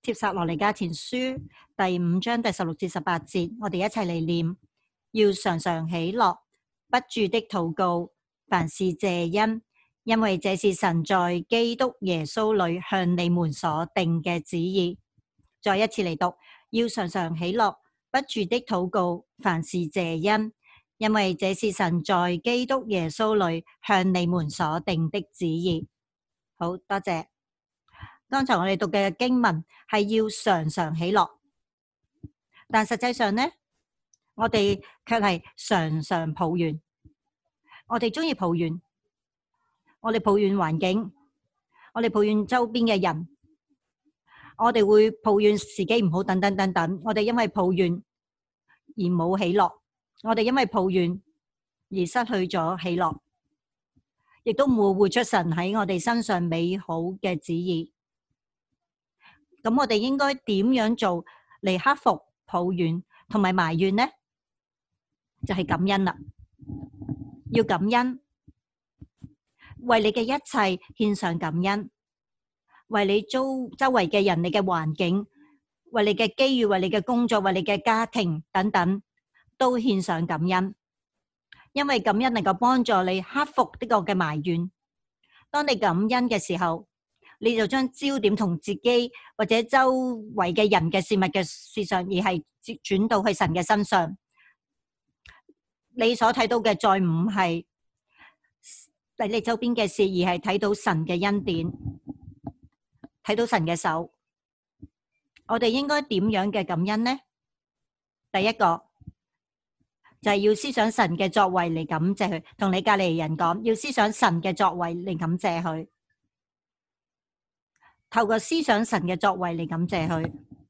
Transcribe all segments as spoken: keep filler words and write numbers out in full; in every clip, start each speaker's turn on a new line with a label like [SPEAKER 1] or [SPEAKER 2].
[SPEAKER 1] 帖撒羅尼迦前書第五章第十六至十八節，我哋一齊嚟念：要常常喜樂，不住的禱告，凡事謝恩，因為這是神在基督耶穌裏向你們所定嘅旨意。再一次嚟讀：要常常喜樂，不住的禱告，凡事謝恩，因為這是神在基督耶穌裏向你們所定的旨意。好多謝。剛才我哋讀嘅經文係要常常喜樂，但實際上呢，我哋卻係常常抱怨。我哋中意抱怨，我哋抱怨環境，我哋抱怨周邊嘅人，我哋會抱怨自己唔好，等等等等。我哋因為抱怨而冇喜樂，我哋因為抱怨而失去咗喜樂，亦都冇活出神喺我哋身上美好嘅旨意。咁我哋應該點樣做嚟克服抱怨同埋埋怨呢？就係感恩啦，要感恩，為你嘅一切獻上感恩，為你周周圍嘅人、你嘅環境、為你嘅機遇、為你嘅工作、為你嘅家庭等等，都獻上感恩，因為感恩能夠幫助你克服呢個嘅埋怨。當你感恩嘅時候，你就將焦點同自己或者周圍嘅人嘅事物嘅事上，而係轉到去神嘅身上。你所睇到嘅再唔係喺你周邊嘅事，而係睇到神嘅恩典，睇到神嘅手。我哋應該點樣嘅感恩呢？第一個就係要思想神嘅作為嚟感謝佢，同你隔籬人講，要思想神嘅作為嚟感謝佢。透過思想神嘅作為嚟感謝佢。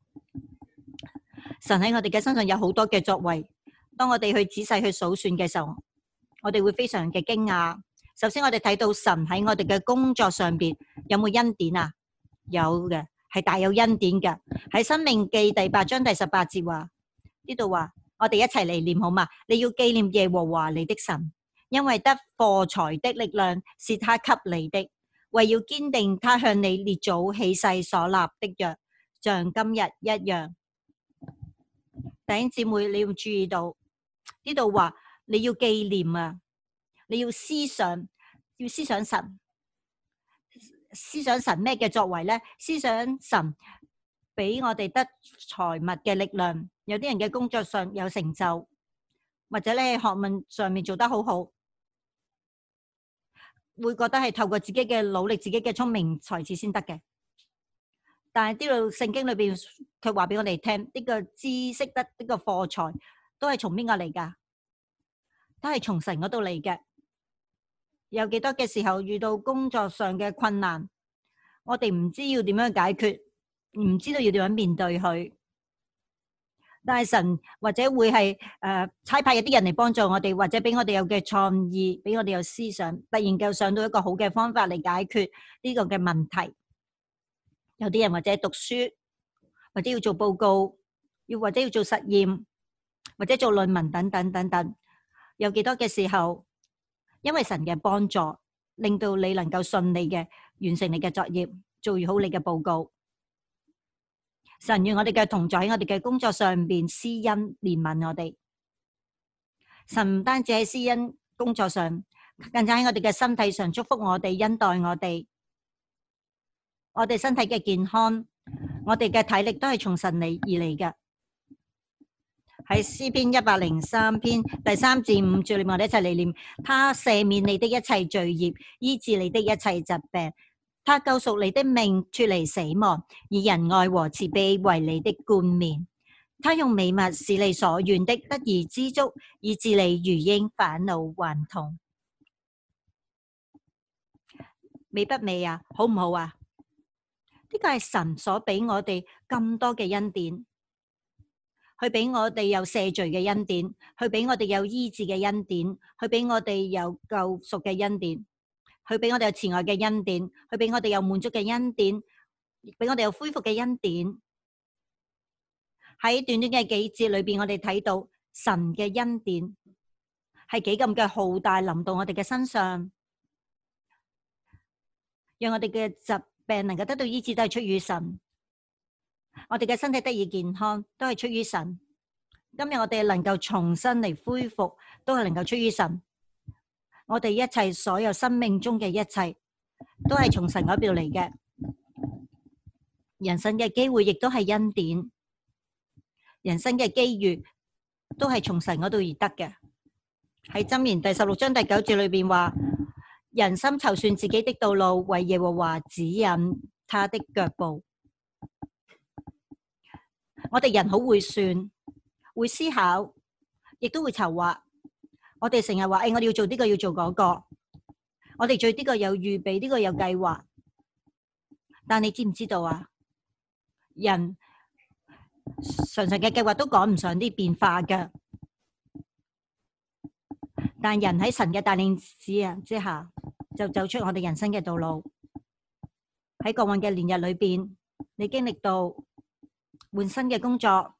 [SPEAKER 1] 神喺我哋嘅身上有好多嘅作為，當我哋去仔細去數算嘅時候，我哋會非常嘅驚訝。首先我哋睇到神喺我哋嘅工作上邊有冇恩典啊？有嘅，係大有恩典嘅。喺申命記第八章第十八節話，呢度話我哋一齊嚟念好嘛？你要紀念耶和華你的神，因為得貨財的力量是他給你的，為要堅定他向你列祖起誓所立的約，像今日一樣。弟兄姊妹，你要注意到呢度話你要紀念啊，你要思想，要思想神，思想神咩嘅作為呢？思想神俾我哋得財物嘅力量。有啲人嘅工作上有成就，或者咧學問上面做得好好，會覺得係透過自己嘅努力、自己嘅聰明才智先得嘅。但係呢度聖經裏邊佢話俾我哋聽，呢個知識得呢個貨財都係從邊個嚟噶？都係從神嗰度嚟嘅。有幾多嘅時候遇到工作上嘅困難，我哋唔知要點樣解決，唔知道要點樣面對佢。但係神或者會係誒差派一啲人嚟幫助我哋，或者俾我哋有嘅創意，俾我哋有思想，突然間想到一個好嘅方法嚟解決呢個嘅問題。有啲人或者讀書，或者要做報告，要或者要做實驗，或者做論文等等等等。有幾多嘅時候，因為神嘅幫助，令到你能夠順利嘅完成你嘅作業，做好你嘅報告。神願我哋嘅同在喺我哋嘅工作上邊施恩憐憫我哋。神唔單止喺施恩工作上，更加喺我哋嘅身體上祝福我哋，恩待我哋。我哋身體嘅健康，我哋嘅體力都係從神嚟而嚟嘅。喺詩篇一百零三篇第三至五節裏面，我哋一齊嚟念：他赦免你的一切罪孽，醫治你的一切疾病。他救贖你的命脫離死亡，以仁愛和慈悲為你的冠冕。他用美物使你所願的得以知足，以致你如鷹返老還童。美不美啊？好唔好啊？呢個係神所俾我哋咁多嘅恩典，佢俾我哋有赦罪嘅恩典，佢俾我哋有醫治嘅恩典，佢俾我哋有救贖嘅恩典。佢俾我哋有慈愛嘅恩典，佢俾我哋有滿足嘅恩典，俾我哋有恢復嘅恩典。喺短短嘅幾節裏邊，我哋睇到神嘅恩典係幾咁嘅浩大，臨到我哋嘅身上，讓我哋嘅疾病能夠得到醫治，都係出於神。 我哋嘅身體得以健康，都係出於神。今日我哋能夠重新嚟恢復，都係能夠出於神。我哋一切所有生命中嘅一切，都係從神嗰邊嚟嘅。人生嘅機會亦都係恩典，人生嘅機遇都係從神嗰度而得嘅。喺箴言第十六章第九節裏邊話：人心籌算自己的道路，為耶和華指引他的腳步。我哋人好會算，會思考，亦都會籌劃。我哋成日話：誒，我哋要做呢個，要做嗰個。我哋對呢個有預備，呢個有計劃。但你知唔知道啊？人常常嘅計劃都趕唔上啲變化嘅。但人喺神嘅帶領指引之下，就走出我哋人生嘅道路。喺過往嘅年日裏邊，你經歷到換新嘅工作，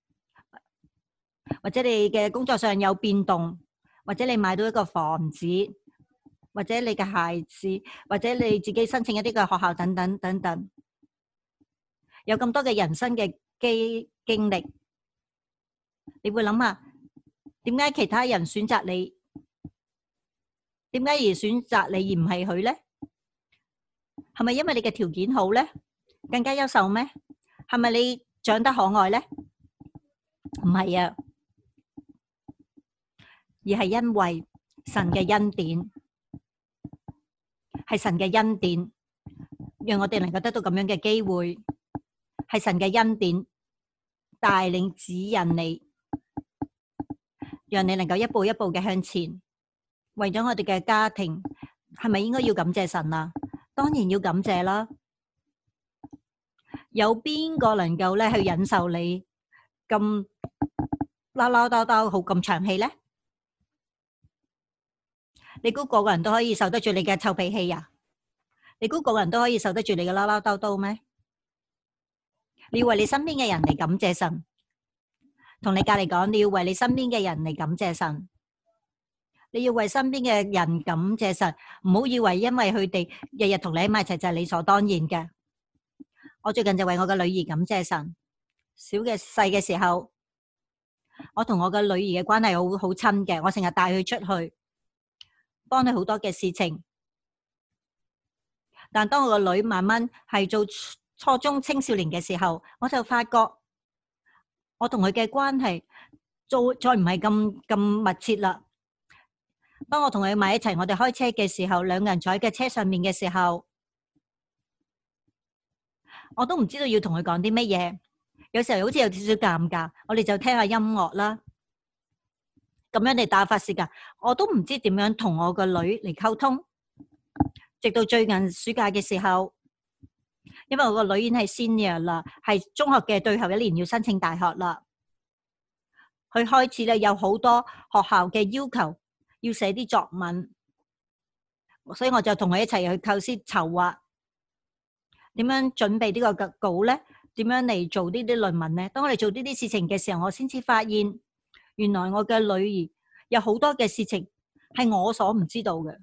[SPEAKER 1] 或者你嘅工作上有變動，或者你買到一個房子，或者你嘅孩子，或者你自己申請一啲嘅學校等等等等，有咁多嘅人生嘅經經歷，你會諗下，點解其他人選擇你？點解而選擇你而唔係佢咧？係咪因為你嘅條件好咧？更加優秀咩？係咪你長得可愛咧？唔係啊，而係因為神嘅恩典，係神嘅恩典，讓我哋能夠得到咁樣嘅機會，係神嘅恩典帶領指引你，讓你能夠一步一步嘅向前。為咗我哋嘅家庭，係咪應該要感謝神啊？當然要感謝啦。有邊個能夠咧去忍受你咁嘮嘮叨叨好咁長氣咧？你估個個人都可以受得住你嘅臭脾氣啊？你估個個人都可以受得住你嘅嘮嘮叨叨咩？你要為你身邊嘅人嚟感謝神，同你隔籬講，你要為你身邊嘅人嚟感謝神。你要為身邊嘅人感謝神，唔好以為因為佢哋日日同你喺埋一齊就係理所當然嘅。我最近就為我嘅女兒感謝神。小嘅細嘅時候，我同我嘅女兒嘅關係好好親嘅，我成日帶佢出去，幫佢好多嘅事情。但當我個女慢慢係做初中青少年嘅時候，我就發覺我同佢嘅關係做再唔係咁咁密切啦。當我同佢埋一齊，我哋開車嘅時候，兩個人坐喺嘅車上面嘅時候，我都唔知道要同佢講啲乜嘢。有時候好似有少少尷尬，我哋就聽下音樂啦，咁樣嚟打發時間。我都唔知點樣同我個女嚟溝通。直到最近暑假嘅時候，因為我個女已經係 senior 啦，係中學嘅最後一年要申請大學啦，佢開始咧有好多學校嘅要求。要寫啲作文，所以我就同佢一齊去構思籌劃，點樣準備呢個稿咧？點樣嚟做呢啲論文咧？當我哋做呢啲事情嘅時候，我先至發現，原來我嘅女兒有好多嘅事情係我所唔知道嘅，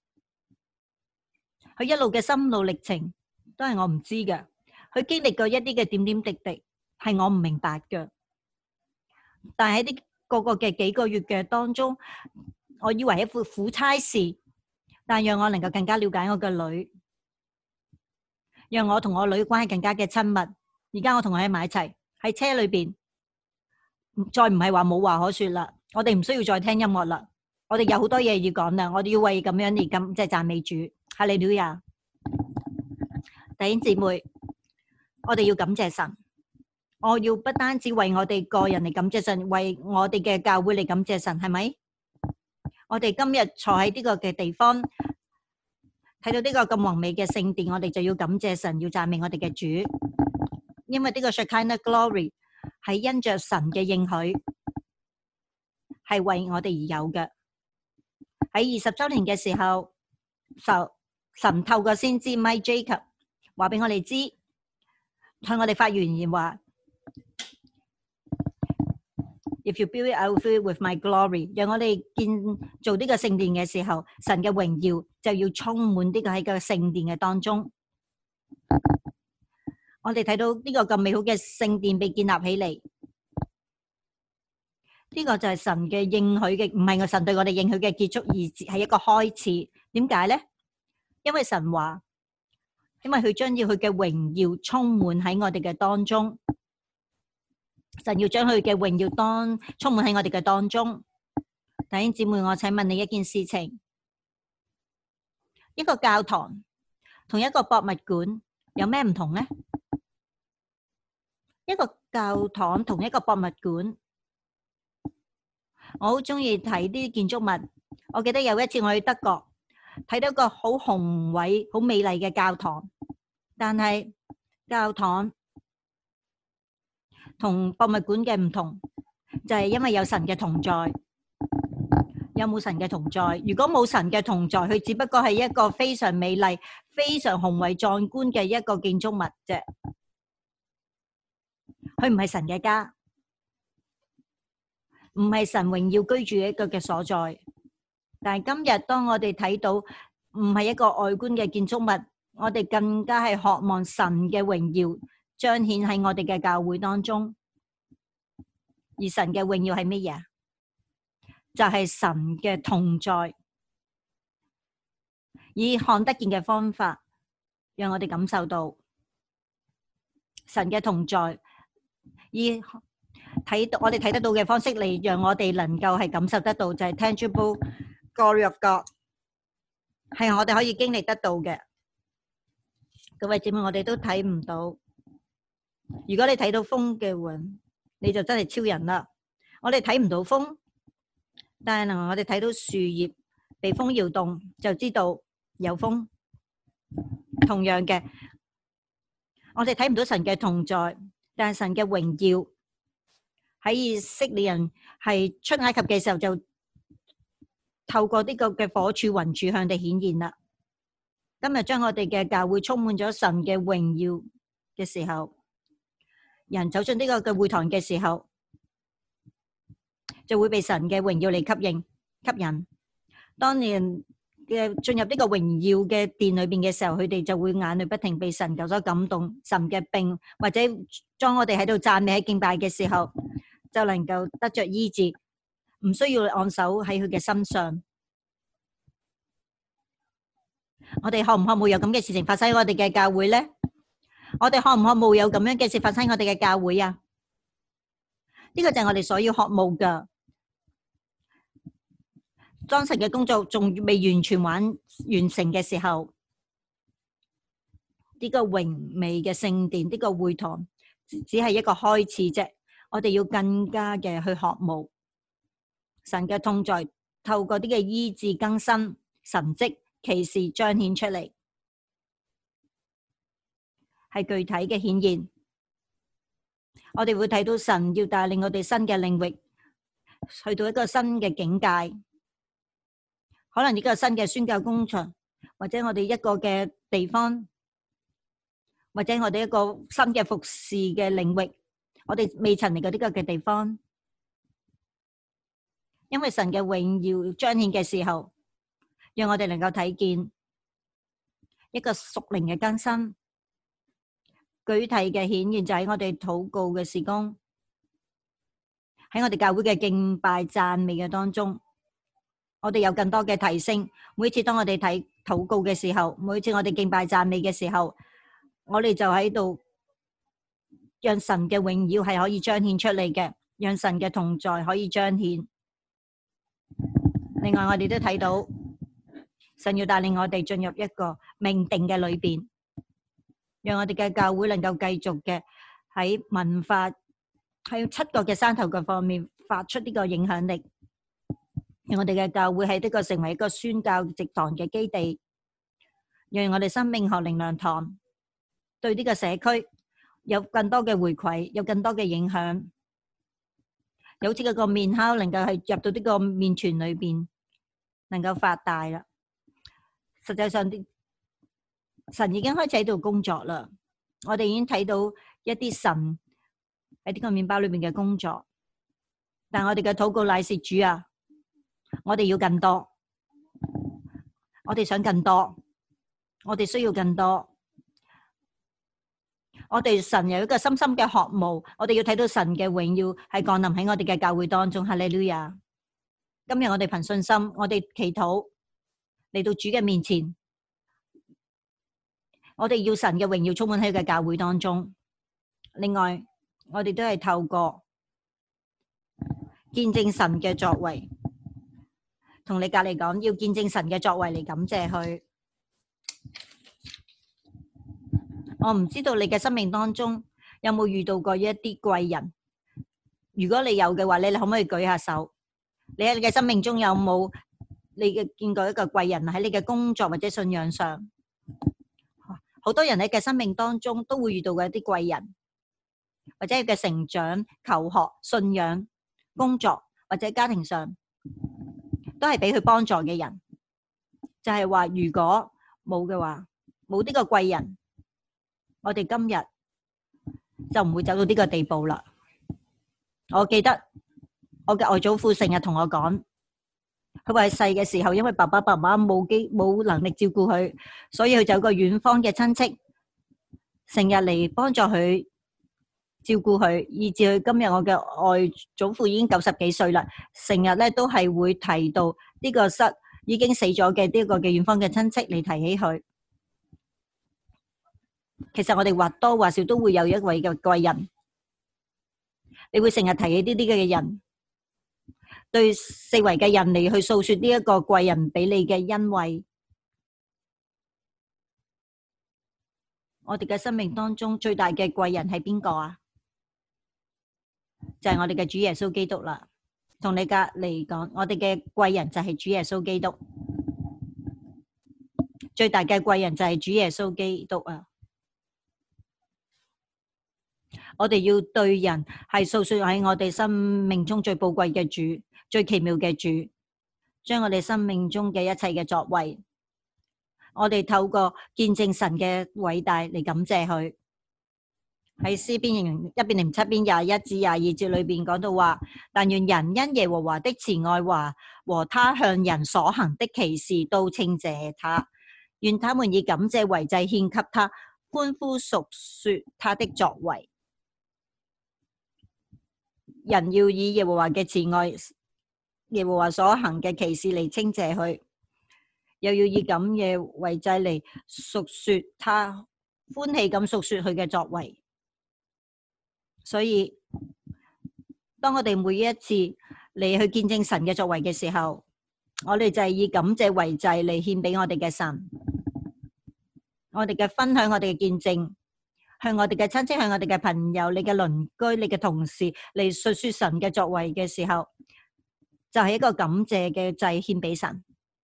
[SPEAKER 1] 佢一路嘅心路歷程都係我唔知嘅，佢經歷過一啲嘅點點滴滴係我唔明白嘅，但係喺呢個個嘅幾個月嘅當中。我以為係一副苦差事，但讓我能夠更加了解我嘅女，讓我同我女關係更加嘅親密。而家我同佢喺埋一齊喺車裏邊，再唔係話冇話可說啦。我哋唔需要再聽音樂啦，我哋有好多嘢要講啦。我哋要為咁樣而感即係讚美主，哈利路亞。弟兄姊妹，我哋要感謝神。我要不單止為我哋個人嚟感謝神，為我哋嘅教會嚟感謝神，係咪？我哋今日坐喺呢個嘅地方，睇到呢個咁宏美嘅聖殿，我哋就要感謝神，要讚美我哋嘅主，因為呢個 Shekinah Glory 係因着神嘅應許，係為我哋而有嘅。喺二十周年嘅時候，就神透過先知 Mike Jacob 話俾我哋知，向我哋發預言話。If you build it, I will fill it with my glory。讓我哋建做呢個聖殿嘅時候，神嘅榮耀就要充滿呢個喺個聖殿嘅當中。 我哋睇到呢個咁美好嘅聖殿被建立起嚟，呢個就係神嘅應許嘅，唔係個神對我哋應許嘅結束，而係一個開始。點解呢？因為神話，因為佢將要佢嘅榮耀充滿喺我哋嘅當中，神要將佢嘅榮耀當充滿喺我哋嘅當中。弟兄姊妹，我請問你一件事情：一個教堂同一個博物館有咩唔同呢？一個教堂同一個博物館，我好中意睇啲建築物。我記得有一次我去德國，睇到一個好宏偉、好美麗嘅教堂，但係教堂同博物館嘅唔同，就係因為有神嘅同在。有冇神嘅同在？如果冇神嘅同在，佢只不過係一個非常美麗、非常宏偉壯觀嘅一個建築物啫。佢唔係神嘅家，唔係神榮耀居住一個嘅所在。但係今日當我哋睇到唔係一個外觀嘅建築物，我哋更加係渴望神嘅榮耀彰顯喺我哋嘅教會當中。而神嘅榮耀係乜嘢？就係神嘅同在，以看得見嘅方法，讓我哋感受到神嘅同在。以睇到我哋睇得到嘅方式嚟，讓我哋能夠係感受得到，就係 tangible glory of God， 係我哋可以經歷得到嘅。各位姊妹，我哋都睇唔到。如果你睇到風嘅話，你就真係超人啦。我哋睇唔到風，但係能我哋睇到樹葉被風搖動，就知道有風。同樣嘅，我哋睇唔到神嘅同在，但係神嘅榮耀喺以色列人係出埃及嘅時候，就透過呢個嘅火柱雲柱向地顯現啦。今日將我哋嘅教會充滿咗神嘅榮耀嘅時候，人走進呢個嘅會堂嘅時候，就會被神嘅榮耀嚟吸引吸引。當人嘅進入呢個榮耀嘅殿裏邊嘅時候，佢哋就會眼淚不停被神救所感動，神嘅病或者當我哋喺度讚美喺敬拜嘅時候，就能夠得着醫治，唔需要按手喺佢嘅身上。我哋渴唔渴慕有咁嘅事情發生喺我哋嘅教會呢？我哋渴唔渴慕有咁樣嘅事發生喺我哋嘅教會啊？呢個就係我哋所要渴慕噶。當神嘅工作仲未完全完完成嘅時候，呢個榮美嘅聖殿，呢個會堂只係一個開始啫。我哋要更加嘅去渴慕神嘅同在，透過啲嘅醫治更新、神蹟奇事彰顯出嚟，係具體嘅顯現。我哋會睇到神要帶領我哋新嘅領域，去到一個新嘅境界。可能呢個新嘅宣教工場，或者我哋一個嘅地方，或者我哋一個新嘅服侍嘅領域，我哋未曾嚟過呢個嘅地方。因為神嘅榮耀彰顯嘅時候，讓我哋能夠睇見一個屬靈嘅更新，具體嘅顯現就喺我哋禱告嘅事工，喺我哋教會嘅敬拜讚美嘅當中。我哋有更多嘅提升。每次當我哋睇禱告嘅時候，每次我哋敬拜讚美嘅時候，我哋就喺度讓神嘅榮耀係可以彰顯出嚟嘅，讓神嘅同在可以彰顯。另外，我哋都睇到神要帶領我哋進入一個命定嘅裏邊，讓我哋嘅教會能夠繼續嘅喺文化喺七個嘅山頭嘅方面發出呢個影響力。讓我哋嘅教會喺呢個成為一個宣教植堂嘅基地，讓我哋生命學靈糧堂對呢個社區有更多嘅回饋，有更多嘅影響。有似嗰個麵酵能夠係入到呢個麵團裏邊，能夠發大啦。實際上，神已經開始喺度工作啦。我哋已經睇到一啲神喺呢個麵包裏邊嘅工作，但我哋嘅禱告乃是主啊！我哋要更多，我哋想更多，我哋需要更多。 我哋神有一個深深嘅渴慕，我哋要睇到神嘅榮耀係降臨喺我哋嘅教會當中。哈利路亞！今日我哋憑信心，我哋祈禱嚟到主嘅面前，我哋要神嘅榮耀充滿喺佢嘅教會當中。另外，我哋都係透過見證神嘅作為，同你隔籬講，要見證神嘅作為嚟感謝佢。我唔知道你嘅生命當中有冇遇到過一啲貴人？如果你有嘅話，你你可唔可以舉下手？你喺你嘅生命中有冇你嘅見過一個貴人喺你嘅工作或者信仰上？好多人喺嘅生命當中都會遇到嘅一啲貴人，或者佢嘅成長、求學、信仰、工作或者家庭上，都係俾佢幫助嘅人。就係話，如果冇嘅話，冇呢個貴人，我哋今日就唔會走到呢個地步啦。我記得我嘅外祖父成日同我講，佢話細嘅時候，因為爸爸爸媽冇機冇能力照顧佢，所以佢就有個遠方嘅親戚，成日嚟幫助佢照顧佢，以至佢今日我嘅外祖父已經九十幾歲啦，成日咧都係會提到呢個失已經死咗嘅呢個嘅遠方嘅親戚嚟提起佢。其實我哋或多或少都會有一位嘅貴人，你會成日提起呢啲嘅人，對四圍嘅人嚟去訴說呢一個貴人俾你嘅恩惠。我哋嘅生命當中最大嘅貴人係邊個啊？就係我哋嘅主耶穌基督啦。同你隔籬講，我哋嘅貴人就係主耶穌基督，最大嘅貴人就係主耶穌基督啊！我哋要對人係訴說喺我哋生命中最寶貴嘅主，最奇妙嘅主，將我哋生命中嘅一切嘅作為，我哋透過見證神嘅偉大嚟感謝佢。喺詩篇一百零七篇廿一至廿二節裏邊講到話，但願人因耶和華的慈愛華和他向人所行的奇事都稱謝他，願他們以感謝為祭獻給他，歡呼述說他的作為。人要以耶和華嘅慈愛、耶和華所行嘅奇事嚟稱謝佢，又要以感謝為祭嚟述說他，歡喜咁述說佢嘅作為。所以，當我哋每一次嚟去見證神嘅作為嘅時候，我哋就係以感謝為祭嚟獻俾我哋嘅神。我哋嘅分享，我哋嘅見證，向我哋嘅親戚，向我哋嘅朋友、你嘅鄰居、你嘅同事嚟述說神嘅作為嘅時候，就係一個感謝嘅祭獻俾神。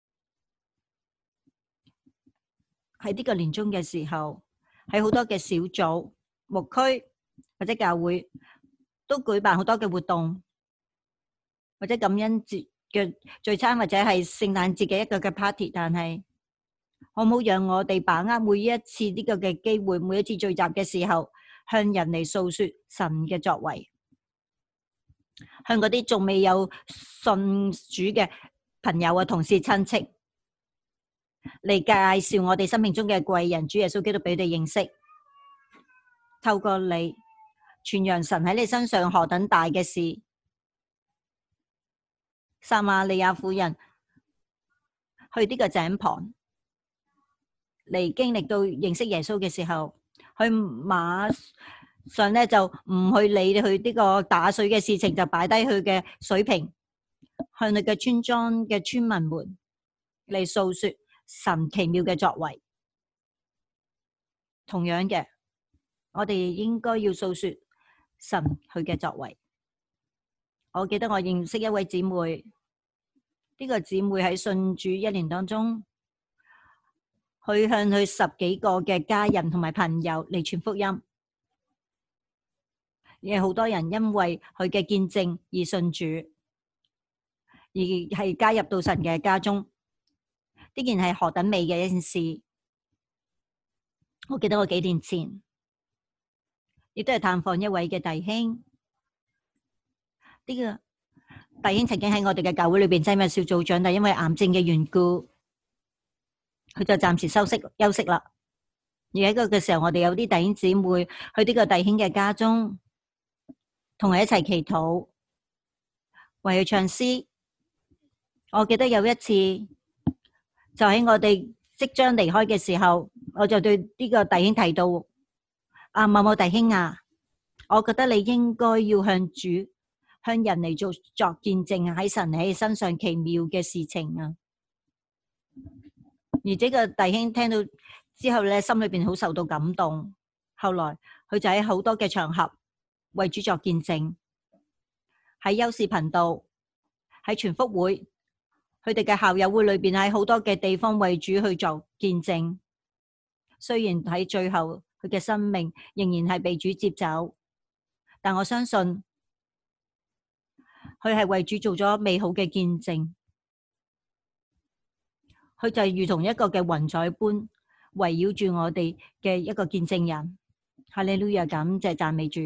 [SPEAKER 1] 喺呢個年終嘅時候，喺好多嘅小組、牧區或者教會都舉辦好多嘅活動，或者感恩節嘅聚餐，或者係聖誕節嘅一個嘅 party。但係可唔可以讓我哋把握每一次呢個嘅機會，每一次聚集嘅時候，向人嚟訴說神嘅作為，向嗰啲仲未有信主嘅朋友啊、同事、親戚嚟介紹我哋生命中嘅貴人主耶穌基督俾佢哋認識。透過你傳揚神喺你身上何等大嘅事。撒瑪利亞婦人去呢個井旁嚟經歷到認識耶穌嘅時候，佢馬上咧就唔去理佢呢個打水嘅事情，就擺低佢嘅水瓶，向佢嘅村莊嘅村民們嚟訴說神奇妙嘅作為。同樣嘅，我哋應該要訴說神佢嘅作為。我記得我認識一位姊妹，呢個姊妹喺信主一年當中，去向佢十幾個嘅家人同埋朋友嚟傳福音，有好多人因為佢嘅見證而信主，而係加入到神嘅家中。呢件係何等美嘅一件事！我記得我幾年前亦都係探訪一位嘅弟兄，呢個弟兄曾經喺我哋嘅教會裏邊擔任小組長，但因為癌症嘅緣故，佢就暫時休息休息啦。 而喺個嘅時候，我哋有啲弟兄姊妹去呢個弟兄嘅家中，同佢一齊祈禱，為佢唱詩。我記得有一次，就喺我哋即將離開嘅時候，我就對呢個弟兄提到：啊，某某弟兄啊，我覺得你應該要向主、向人嚟做作見證，喺神喺你身上奇妙嘅事情啊！而這個弟兄聽到之後咧，心裏邊好受到感動。後來佢就喺好多嘅場合為主作見證，喺優視頻道、喺全福會、佢哋嘅校友會裏邊，喺好多嘅地方為主去作見證。雖然喺最後佢嘅生命仍然係被主接走，但我相信佢係為主做咗美好嘅見證。佢就係如同一個嘅雲彩般圍繞住我哋嘅一個見證人。哈利路亞，感謝讚美主。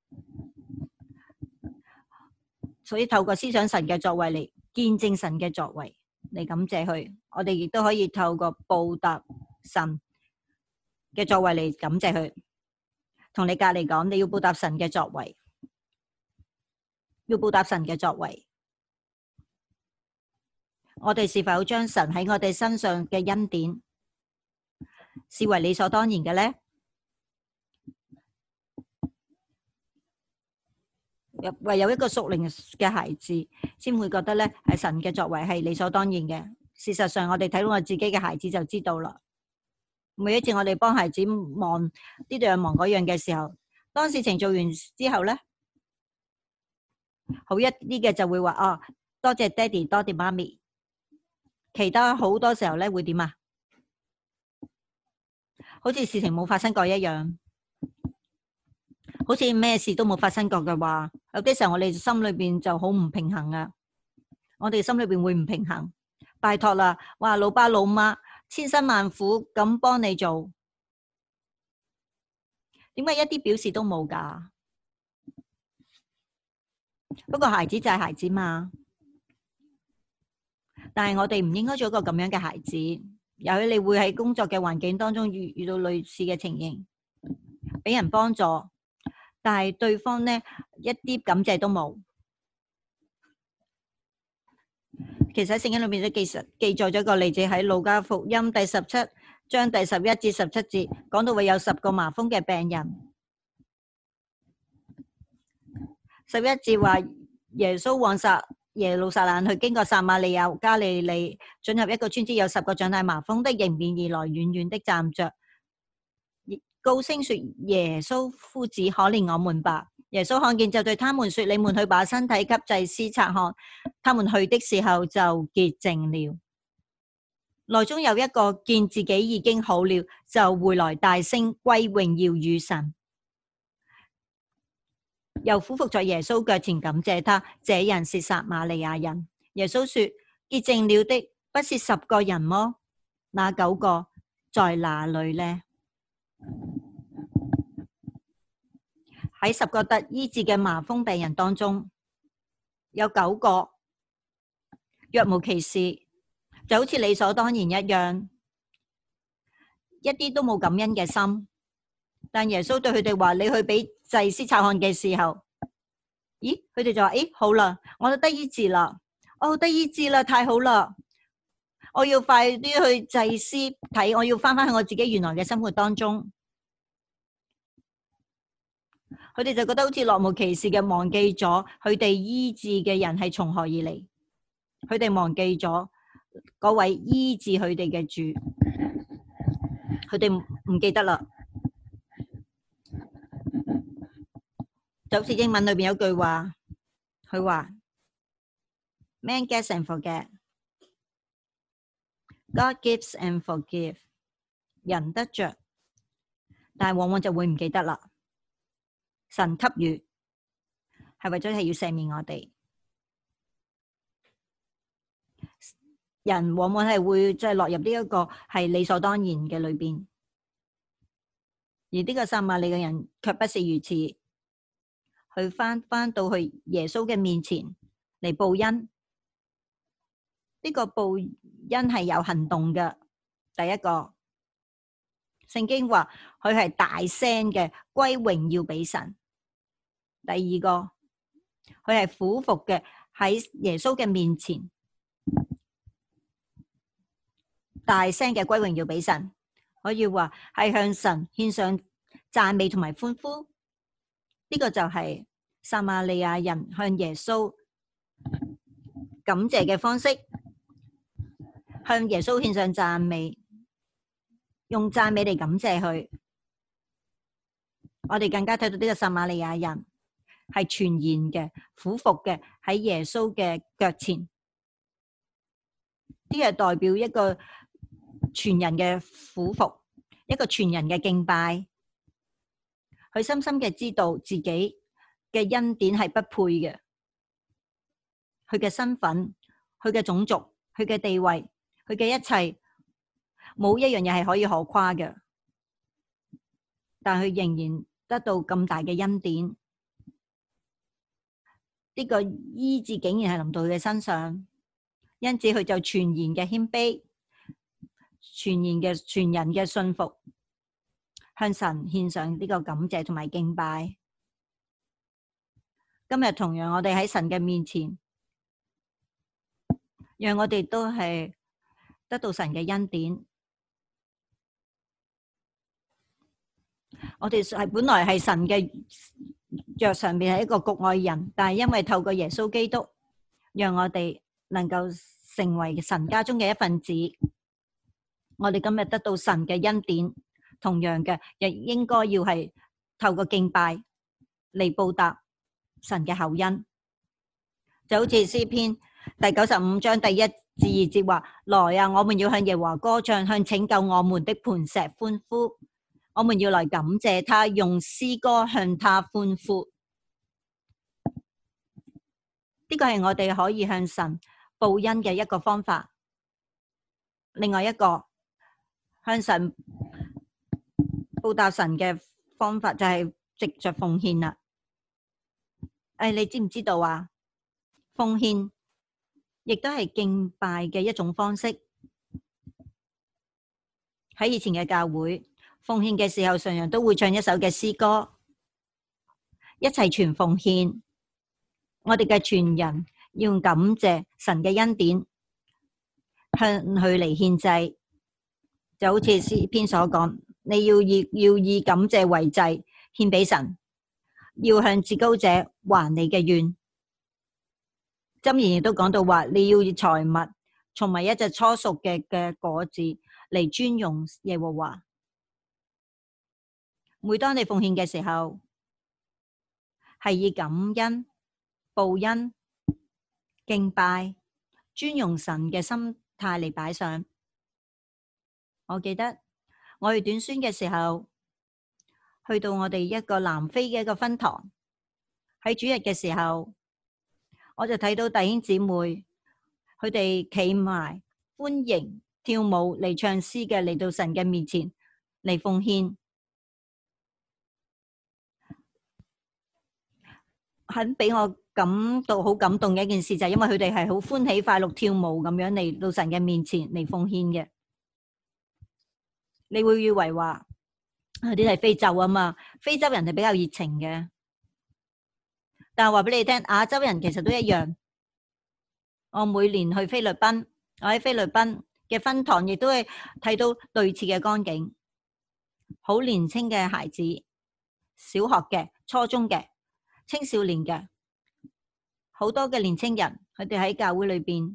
[SPEAKER 1] 所以透過思想神嘅作為嚟見證神嘅作為嚟感謝佢，我哋亦都可以透過報答神嘅作為嚟感謝佢。同你隔籬講，你要報答神嘅作為，要報答神嘅作為。我哋是否將神喺我哋身上嘅恩典視為理所當然嘅呢？唯有一個屬靈嘅孩子先會覺得咧，係神嘅作為係理所當然嘅。事實上，我哋睇到我自己嘅孩子就知道啦。每一次我哋幫孩子忙呢樣忙嗰樣嘅時候，當事情做完之後咧，好一啲嘅就會話：哦，多謝爹哋，多謝媽咪。其他好多時候咧會點啊？好似事情冇發生過一樣。好似咩事都冇發生過嘅話，有啲時候我哋心裏邊就好唔平衡啊！我哋心裏邊會唔平衡，拜託啦，哇，老爸老媽千辛萬苦咁幫你做，點解一啲表示都冇噶？不過孩子就係孩子嘛，但係我哋唔應該做一個咁樣嘅孩子。由於你會喺工作嘅環境當中遇遇到類似嘅情形，俾人幫助。但係對方呢，一啲感謝都冇。其實喺聖經裏面都記實記載咗個例子，喺路加福音第十七章第十一至十七節，講到會有十個麻風嘅病人。十一節話耶穌往撒耶路撒冷去，經過撒瑪利亞、加利利，進入一個村子，有十個長大麻風的迎面而來，遠遠的站着，高聲說：耶穌夫子，可憐我們吧！耶穌看見就對他們說：你們去把身體給祭司察看。他們去的時候就潔淨了。內中有一個見自己已經好了，就回來大聲歸榮耀與神，又俯伏在耶穌腳前感謝他。這人是撒瑪利亞人。耶穌說：潔淨了的不是十個人麼？那九個在哪裏呢？喺十個得醫治嘅麻風病人當中，有九個若無其事，就好似理所當然一樣，一啲都冇感恩嘅心。但耶穌對佢哋話：你去俾祭司察看嘅時候，咦？佢哋就話：咦，好啦，我都得醫治啦，我得醫治啦，太好啦！我要快啲去祭司睇，我要翻返去我自己原來嘅生活當中。佢哋就覺得好似若無其事嘅忘記咗佢哋醫治嘅人係從何而嚟，佢哋忘記咗嗰位醫治佢哋嘅主，佢哋唔記得啦。就好似英文裏邊有句話，佢話 Man gets and forget, God gives and forgive。人得着，但係往往就會唔記得啦。神給予係為咗係要赦免我哋，人往往係會即係落入呢一個係理所當然嘅裏邊，而呢個撒瑪利亞人卻不是如此，佢翻翻到去耶穌嘅面前嚟報恩。呢個報恩係有行動嘅，第一個聖經話佢係大聲嘅歸榮耀俾神。第二個，佢係俯伏嘅喺耶穌嘅面前，大聲嘅歸榮耀俾神，可以話係向神獻上讚美同埋歡呼。呢、這個就係撒瑪利亞人向耶穌感謝嘅方式，向耶穌獻上讚美，用讚美嚟感謝佢。我哋更加睇到呢個撒瑪利亞人係全然嘅俯伏嘅喺耶穌嘅腳前，呢係代表一個全人嘅俯伏，一個全人嘅敬拜。佢深深嘅知道自己嘅恩典係不配嘅，佢嘅身份、佢嘅種族、佢嘅地位、佢嘅一切，冇一樣嘢係可以可誇嘅。但佢仍然得到咁大嘅恩典，呢個醫治竟然係臨到佢嘅身上，因此佢就全然嘅謙卑，全然嘅全人嘅信服，向神獻上呢個感謝同埋敬拜。今日同樣我哋喺神嘅面前，讓我哋都係得到神嘅恩典。我哋係本來係神嘅腳上面係一個局外人，但係因為透過耶穌基督，讓我哋能夠成為神家中嘅一份子。我哋今日得到神嘅恩典，同樣嘅亦應該要係透過敬拜嚟報答神嘅厚恩。就好似詩篇第九十五章第一至二節話：來啊，我們要向耶和華歌唱，向拯救我們的磐石歡呼。我們要來感謝他，用詩歌向他歡呼。呢個係我哋可以向神報恩嘅一個方法。另外一個向神報答神嘅方法就係藉着奉獻啦。誒，你知唔知道啊？奉獻亦都係敬拜嘅一種方式。喺以前嘅教會，奉獻嘅時候，常常都會唱一首嘅詩歌，一齊全奉獻。我哋嘅全人要用感謝神嘅恩典，向佢嚟獻祭，就好似詩篇所講，你要以要以感謝為祭獻俾神，要向至高者還你嘅願。箴言亦都講到話，你要以財物，從埋一隻初熟嘅嘅果子嚟尊榮耶和華。每當你奉獻嘅時候，係以感恩、報恩、敬拜、尊榮神嘅心態嚟擺上。我記得我去短宣嘅時候，去到我哋一個南非嘅一個分堂，喺主日嘅時候，我就睇到弟兄姊妹佢哋企埋歡迎跳舞嚟唱詩嘅，嚟到神嘅面前嚟奉獻。很俾我感到好感動嘅一件事，就係因為佢哋係好歡喜快樂跳舞咁樣嚟到神嘅面前嚟奉獻嘅。你會以為話嗰啲係非洲啊嘛，非洲人係比較熱情嘅，但係話俾你聽，亞洲人其實都一樣。我每年去菲律賓，我喺菲律賓嘅分堂亦都係睇到類似嘅光景，好年輕嘅孩子，小學嘅、初中嘅、青少年嘅，好多嘅年輕人，佢哋喺教會裏邊，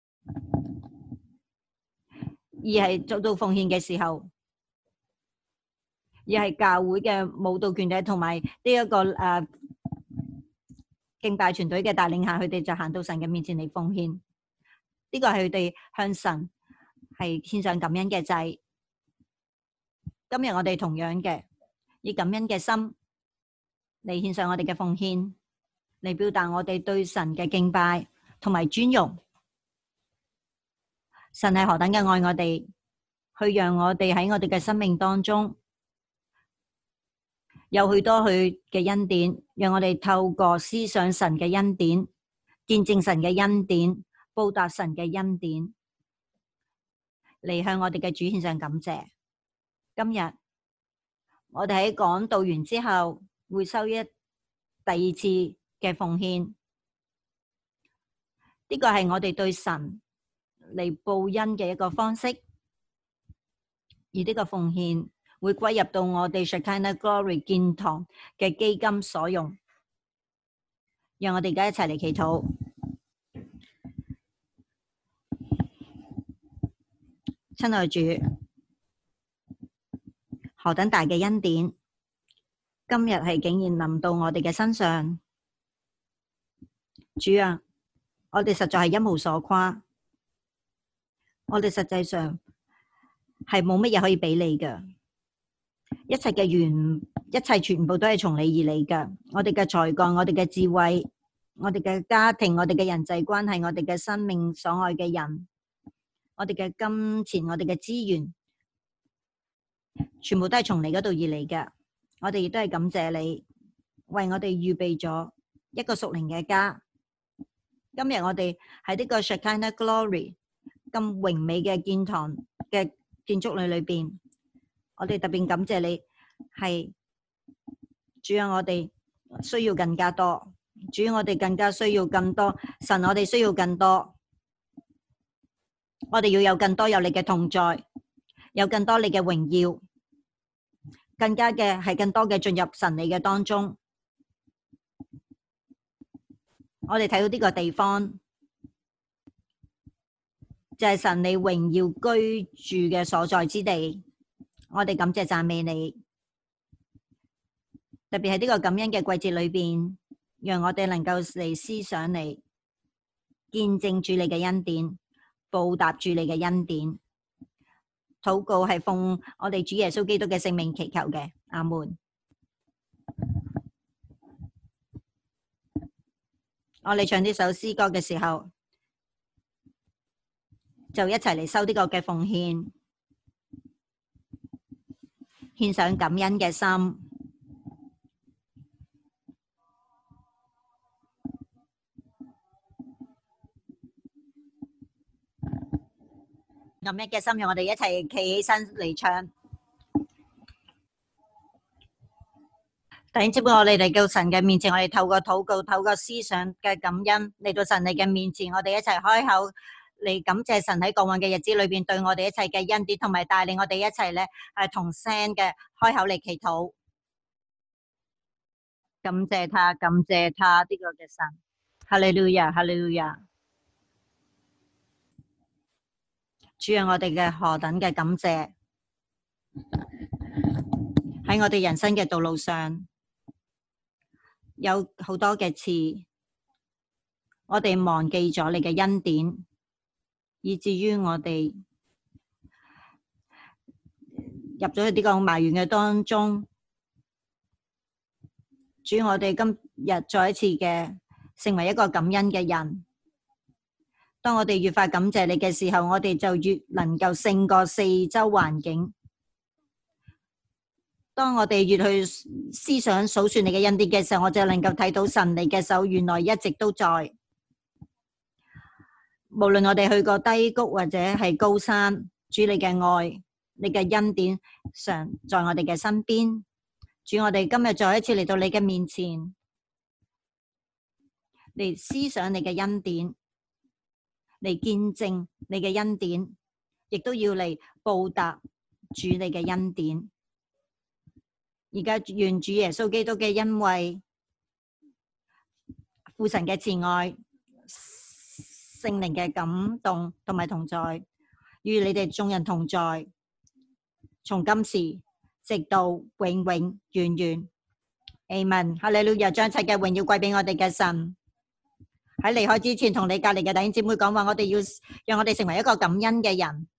[SPEAKER 1] 而係做到奉獻嘅時候，而係教會嘅舞蹈團體同埋呢一個誒、呃、敬拜團隊嘅帶領下，佢哋就行到神嘅面前嚟奉獻。呢個係佢哋向神係獻上感恩嘅祭。今日我哋同樣嘅以感恩嘅心嚟獻上我哋嘅奉獻，嚟表達我哋對神嘅敬拜同埋尊榮。神係何等嘅愛我哋，去讓我哋喺我哋嘅生命當中有許多佢嘅恩典，讓我哋透過思想神嘅恩典，見證神嘅恩典，報答神嘅恩典，嚟向我哋嘅主獻上感謝。今日我哋喺講道完之後會收一第二次嘅奉獻，呢個係我哋對神嚟報恩嘅一個方式，而呢個奉獻會歸入到我哋 Shekinah Glory 建堂嘅基金所用。讓我哋而家一齊嚟祈禱。親愛主，何等大嘅恩典，今日係竟然臨到我哋嘅身上。主啊，我哋實在係一無所誇，我哋實際上係冇乜嘢可以俾你㗎。一切嘅源，一切全部都係從你而嚟㗎。我哋嘅才幹，我哋嘅智慧，我哋嘅家庭，我哋嘅人際關係，我哋嘅生命所愛嘅人，我哋嘅金錢，我哋嘅資源，全部都係從你嗰度而嚟嘅。我哋亦都係感謝你，為我哋預備咗一個屬靈嘅家。今日我哋喺呢個 Shekinah Glory 咁榮美嘅建堂嘅建築裏裏邊，我哋特別感謝你，係主啊，我哋需要更加多，主啊，我哋更加需要更多，神，我哋需要更多，我哋要有更多有你嘅同在，有更多你嘅榮耀，更加嘅係更多嘅進入神你嘅當中。我哋睇到呢個地方就係神你榮耀居住嘅所在之地，我哋感謝讚美你。特別喺呢個感恩嘅季節裏邊，讓我哋能夠嚟思想你，見證住你嘅恩典，報答住你嘅恩典。禱告係奉我哋主耶穌基督嘅聖名祈求嘅，阿門。我哋唱呢首詩歌嘅時候，就一齊嚟收呢個嘅奉獻，獻上感恩嘅心。感恩嘅心，讓我哋一齊企起身嚟唱。弟兄姊妹，我哋嚟到神嘅面前，我哋透過禱告、透過思想嘅感恩嚟到神你嘅面前，我哋一齊開口嚟感謝神喺過往嘅日子裏邊對我哋一切嘅恩典，同埋帶領我哋一齊咧係同聲嘅開口嚟祈禱，感謝他，感謝他呢個嘅神，哈利路亞，哈利路亞。主啊，我哋嘅何等嘅感謝，喺我哋人生嘅道路上，有好多嘅次，我哋忘記咗你嘅恩典，以至於我哋入咗去呢個埋怨嘅當中。主，我哋今日再一次嘅成為一個感恩嘅人。當我哋越發感謝你嘅時候，我哋就越能夠勝過四周環境。當我哋越去思想數算你嘅恩典嘅時候，我就能夠睇到神你嘅手原來一直都在。無論我哋去過低谷或者係高山，主你嘅愛、你嘅恩典常在我哋嘅身邊。主，我哋今日再一次嚟到你嘅面前，嚟思想你嘅恩典，嚟見證你嘅恩典，亦都要嚟報答主你嘅恩典。而家願主耶穌基督嘅恩惠、父神嘅慈愛、聖靈嘅感動同埋同在，與你哋眾人同在，從今時直到永永遠遠。阿門。哈利路亞，將一切嘅榮耀歸俾我哋嘅神。喺離開之前，同你隔籬嘅弟兄姊妹講話，我哋要讓我哋成為一個感恩嘅人。